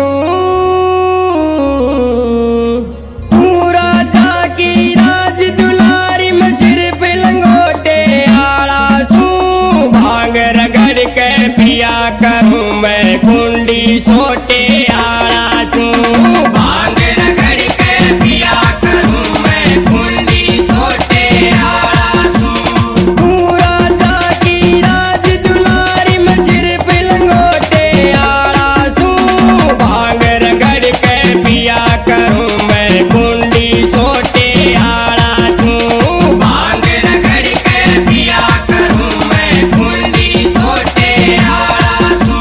पूरा जाकी राज दुलारी में सिर्फ लंगोटे आड़ा सू भांग रगड़ के पिया करूं मैं कुंडी सोटे आड़ा सू भांग रगड़ के पिया करूं मैं कुंडी सोटे आड़ा सू पूरा जाकी राज दुलारी में सिर्फ लंगोटे आड़ा सू भांग रगड़ के पिया करूं मैं कुंडी सोटे आड़ा सू भांग रगड़ के पिया करूं मैं कुंडी सोटे आड़ा सू।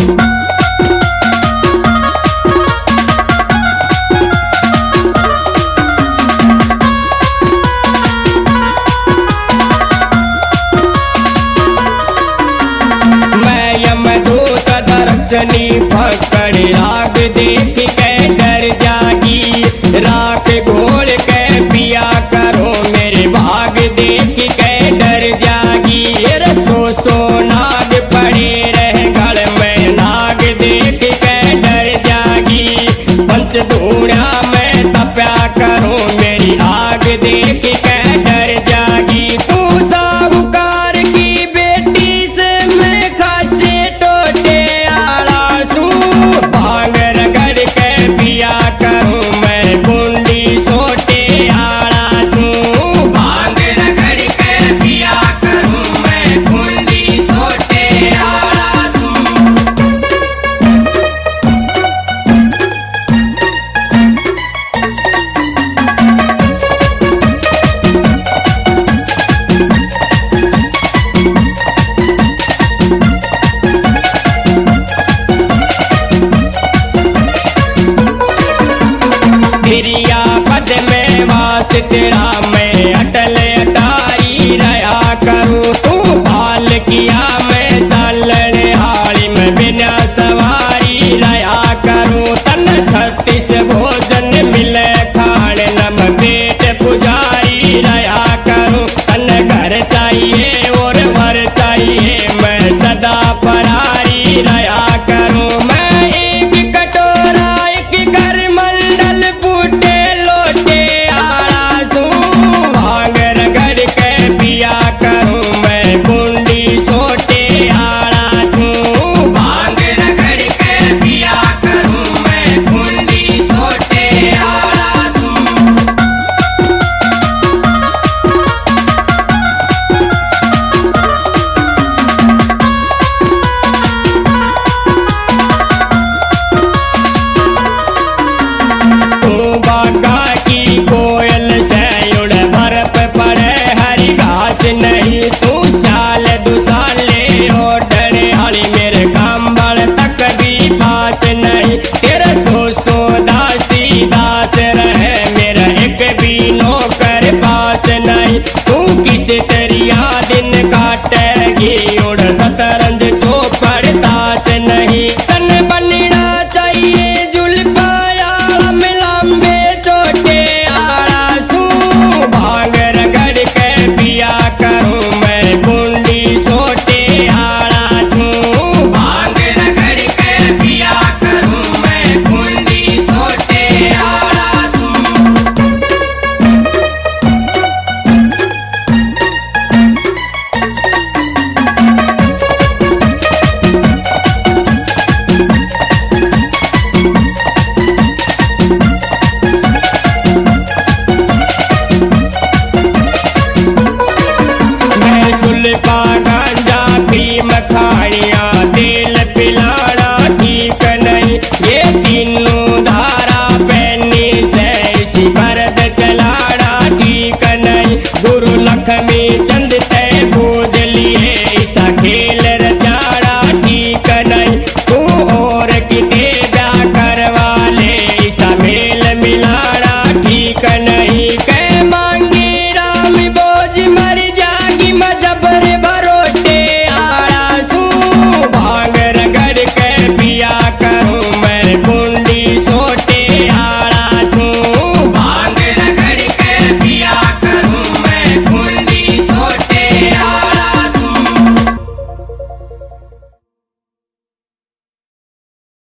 मैं यमदूत दर्शनी पकड़ राग देख के डर जागी राख घोल के पिया करो मेरे भाग देख के डर जागी रसो सो नाग पड़े रह गल में नाग देख के डर जागी पंचधूणा में तप्या करो मेरी आग देख के डर जागी तू साहूकार की बेटी से मैं खासे टोटे आड़ा सू भांग रगड़ के पिया करूं मैं कुंडी सोटे आड़ा सू भांग रगड़ के पिया करूं मैं कुंडी सोटे आड़ा सू। तेरिया पद में वास तेरा मैं अटल अटारी रहा करूं तू भाल किया मैं चालने हाली में बिना सवारी रहा करूं तन 36 भोजन मिले खाने नम पेट पुजारी रहा करूं तन घर चाहिए और भर चाहिए मैं सदा फरारी रहा करूं मैं एक कटोरा एक घर मंडल फूटे लोटे आड़ा सू भांग रगड़ के पिया करूं मैं कुंडी सोटे आड़ा सू भांग रगड़ के पिया करूं मैं कुंडी सोटे आड़ा सू। तू बागा की कोयल से उड़ बर्फ पड़े हरी घास नहीं तू साल दुसाले ओ डरे हाली मेरे कंबल तक भी पास नहीं।